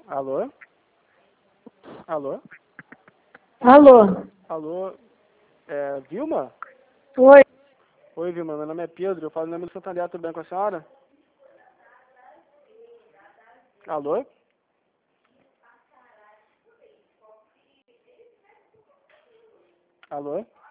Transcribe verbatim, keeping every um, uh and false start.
Alô? Alô? Alô? Alô? É, Vilma? Oi. Oi, Vilma, meu nome é Pedro, eu falo em nome do Santander, tudo bem com a senhora? Alô? Alô?